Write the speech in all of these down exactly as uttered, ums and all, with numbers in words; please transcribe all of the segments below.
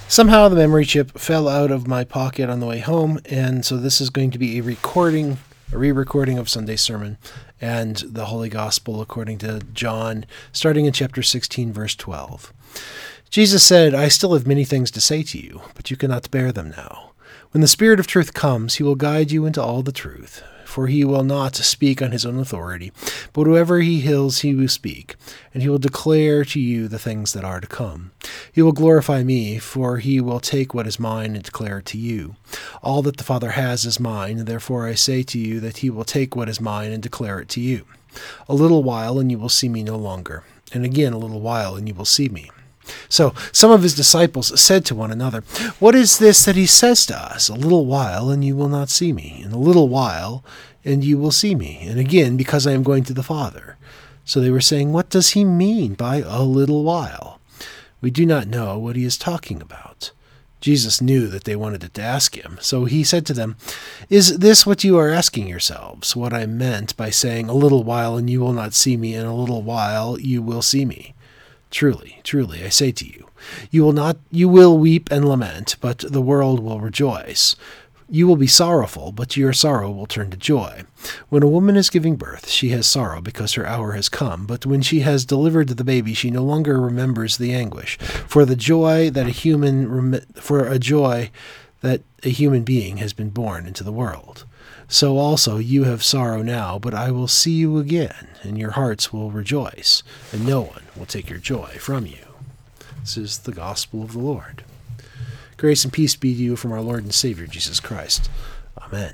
Somehow the memory chip fell out of my pocket on the way home, and so this is going to be a recording, a re-recording of Sunday's sermon and the Holy Gospel according to John, starting in chapter sixteen, verse twelve. Jesus said, "I still have many things to say to you, but you cannot bear them now. When the Spirit of truth comes, he will guide you into all the truth. For he will not speak on his own authority, but whoever he hears he will speak, and he will declare to you the things that are to come. He will glorify me, for he will take what is mine and declare it to you. All that the Father has is mine, and therefore I say to you that he will take what is mine and declare it to you. A little while, and you will see me no longer, and again a little while, and you will see me." So some of his disciples said to one another, "What is this that he says to us? A little while, and you will not see me. And a little while, and you will see me. And again, because I am going to the Father." So they were saying, "What does he mean by a little while? We do not know what he is talking about." Jesus knew that they wanted to ask him, so he said to them, "Is this what you are asking yourselves, what I meant by saying, 'A little while, and you will not see me, and a little while you will see me'? Truly, truly, I say to you, you will not, you will weep and lament, but the world will rejoice. You will be sorrowful, but your sorrow will turn to joy. When a woman is giving birth, she has sorrow because her hour has come, but when she has delivered the baby, she no longer remembers the anguish, for the joy that a human, for a joy that a human being has been born into the world. So also you have sorrow now, but I will see you again, and your hearts will rejoice, and no one will take your joy from you." This is the gospel of the Lord. Grace and peace be to you from our Lord and Savior, Jesus Christ. Amen.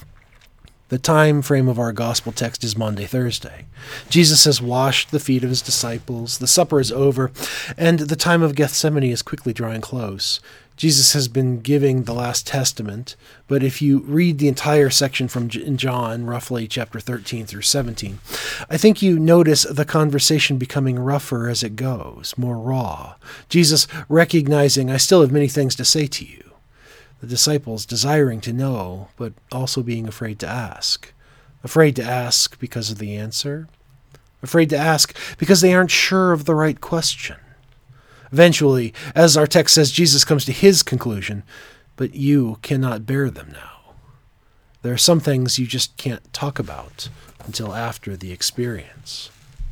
The time frame of our gospel text is Maundy, Thursday. Jesus has washed the feet of his disciples, the supper is over, and the time of Gethsemane is quickly drawing close. Jesus has been giving the Last Testament, but if you read the entire section from in John, roughly chapter thirteen through seventeen, I think you notice the conversation becoming rougher as it goes, more raw. Jesus recognizing, "I still have many things to say to you." The disciples desiring to know, but also being afraid to ask. Afraid to ask because of the answer. Afraid to ask because they aren't sure of the right question. Eventually, as our text says, Jesus comes to his conclusion, "But you cannot bear them now." There are some things you just can't talk about until after the experience.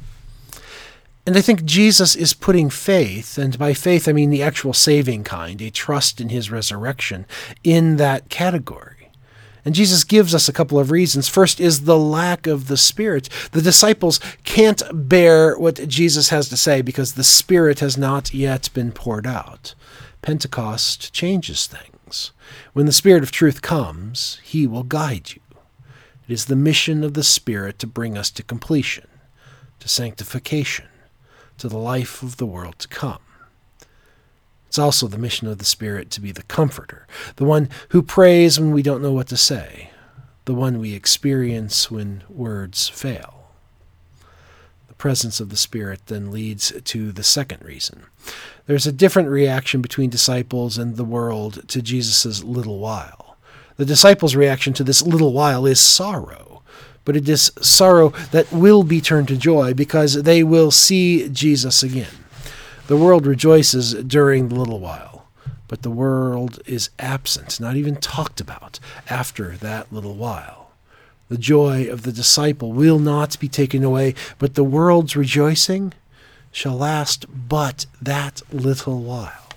And I think Jesus is putting faith, and by faith I mean the actual saving kind, a trust in his resurrection, in that category. And Jesus gives us a couple of reasons. First is the lack of the Spirit. The disciples can't bear what Jesus has to say because the Spirit has not yet been poured out. Pentecost changes things. When the Spirit of truth comes, he will guide you. It is the mission of the Spirit to bring us to completion, to sanctification, to the life of the world to come. It's also the mission of the Spirit to be the comforter, the one who prays when we don't know what to say, the one we experience when words fail. The presence of the Spirit then leads to the second reason. There's a different reaction between disciples and the world to Jesus' little while. The disciples' reaction to this little while is sorrow, but it is sorrow that will be turned to joy because they will see Jesus again. The world rejoices during the little while, but the world is absent, not even talked about, after that little while. The joy of the disciple will not be taken away, but the world's rejoicing shall last but that little while.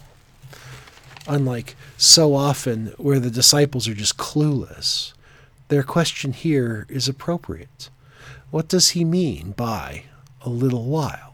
Unlike so often where the disciples are just clueless, their question here is appropriate. What does he mean by a little while?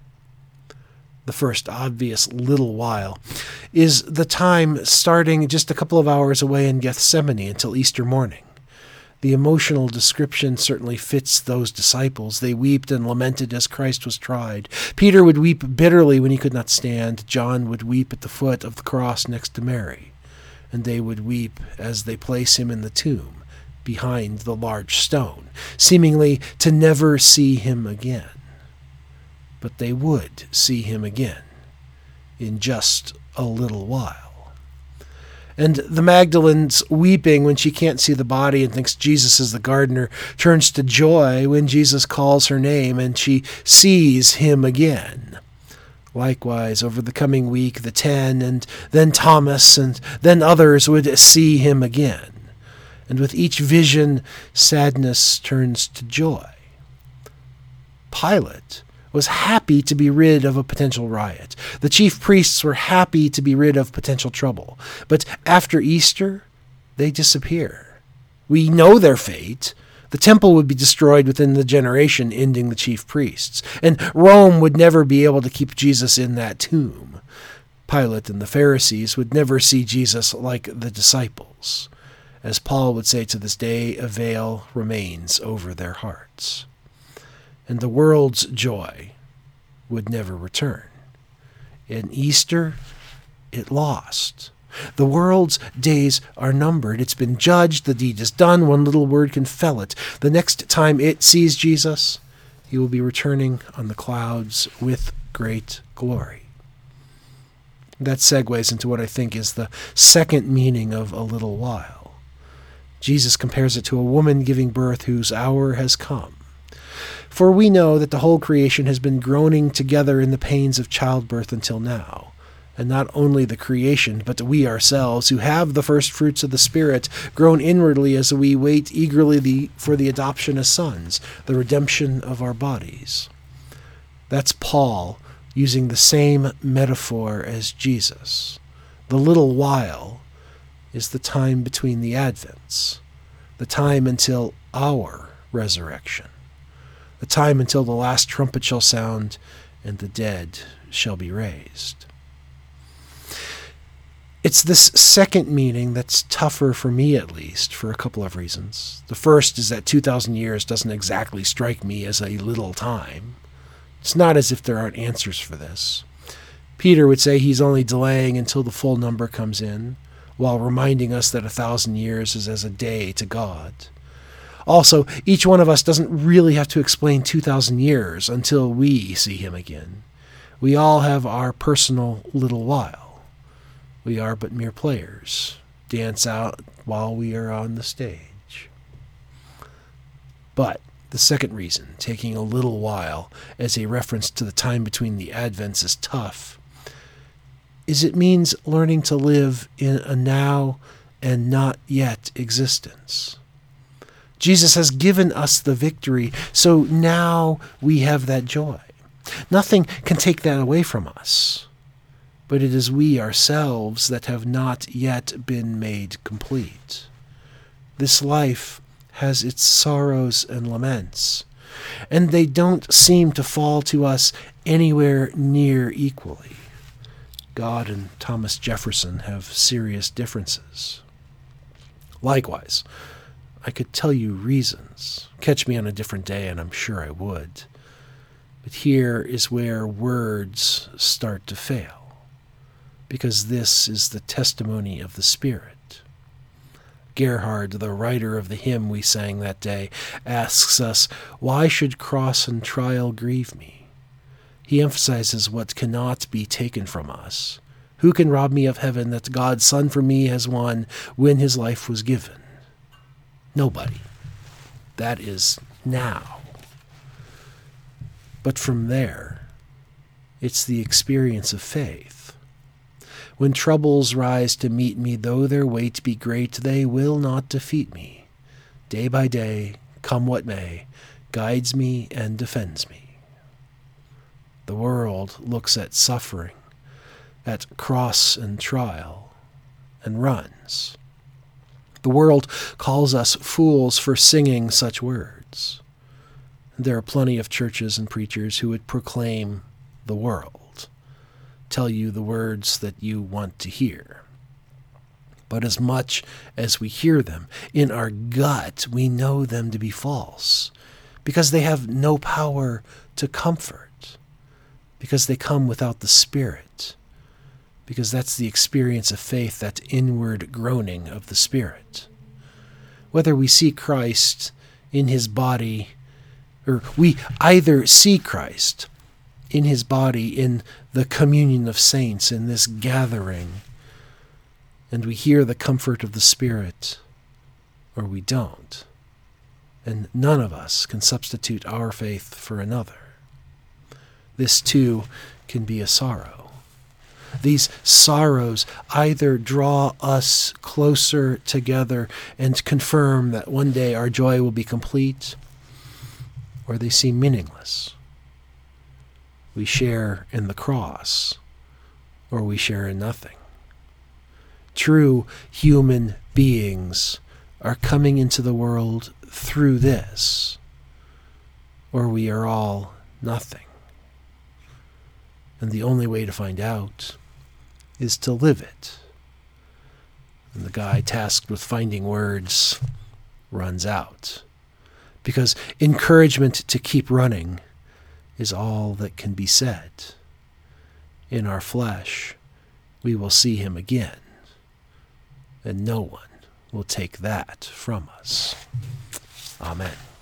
The first obvious little while is the time starting just a couple of hours away in Gethsemane until Easter morning. The emotional description certainly fits those disciples. They wept and lamented as Christ was tried. Peter would weep bitterly when he could not stand. John would weep at the foot of the cross next to Mary. And they would weep as they place him in the tomb behind the large stone, seemingly to never see him again. But they would see him again in just a little while. And the Magdalene's weeping when she can't see the body and thinks Jesus is the gardener turns to joy when Jesus calls her name and she sees him again. Likewise, over the coming week, the ten, and then Thomas, and then others would see him again. And with each vision, sadness turns to joy. Pilate was happy to be rid of a potential riot. The chief priests were happy to be rid of potential trouble. But after Easter, they disappear. We know their fate. The temple would be destroyed within the generation, ending the chief priests. And Rome would never be able to keep Jesus in that tomb. Pilate and the Pharisees would never see Jesus like the disciples. As Paul would say to this day, a veil remains over their hearts. And the world's joy would never return. In Easter, it lost. The world's days are numbered. It's been judged. The deed is done. One little word can fell it. The next time it sees Jesus, he will be returning on the clouds with great glory. That segues into what I think is the second meaning of a little while. Jesus compares it to a woman giving birth whose hour has come. For we know that the whole creation has been groaning together in the pains of childbirth until now. And not only the creation, but we ourselves, who have the first fruits of the Spirit, groan inwardly as we wait eagerly the, for the adoption as sons, the redemption of our bodies. That's Paul using the same metaphor as Jesus. The little while is the time between the advents, the time until our resurrection, the time until the last trumpet shall sound and the dead shall be raised. It's this second meaning that's tougher for me, at least, for a couple of reasons. The first is that two thousand years doesn't exactly strike me as a little time. It's not as if there aren't answers for this. Peter would say he's only delaying until the full number comes in, while reminding us that a thousand years is as a day to God. Also, each one of us doesn't really have to explain two thousand years until we see him again. We all have our personal little while. We are but mere players, dance out while we are on the stage. But the second reason, taking a little while as a reference to the time between the advents, is tough, is it means learning to live in a now and not yet existence. Jesus has given us the victory, so now we have that joy. Nothing can take that away from us, but it is we ourselves that have not yet been made complete. This life has its sorrows and laments, and they don't seem to fall to us anywhere near equally. God and Thomas Jefferson have serious differences. Likewise, I could tell you reasons. Catch me on a different day, and I'm sure I would. But here is where words start to fail, because this is the testimony of the Spirit. Gerhard, the writer of the hymn we sang that day, asks us, "Why should cross and trial grieve me?" He emphasizes what cannot be taken from us. Who can rob me of heaven that God's Son for me has won when his life was given? Nobody. That is now. But from there, it's the experience of faith. When troubles rise to meet me, though their weight be great, they will not defeat me. Day by day, come what may, guides me and defends me. The world looks at suffering, at cross and trial, and runs. The world calls us fools for singing such words. There are plenty of churches and preachers who would proclaim the world, tell you the words that you want to hear. But as much as we hear them, in our gut we know them to be false, because they have no power to comfort, because they come without the Spirit, because that's the experience of faith, that inward groaning of the Spirit. Whether we see Christ in his body, or we either see Christ in his body in the communion of saints, in this gathering, and we hear the comfort of the Spirit, or we don't. And none of us can substitute our faith for another. This, too, can be a sorrow. These sorrows either draw us closer together and confirm that one day our joy will be complete, or they seem meaningless. We share in the cross, or we share in nothing. True human beings are coming into the world through this, or we are all nothing. And the only way to find out is to live it. And the guy tasked with finding words runs out, because encouragement to keep running is all that can be said. In our flesh, we will see him again, and no one will take that from us. Amen.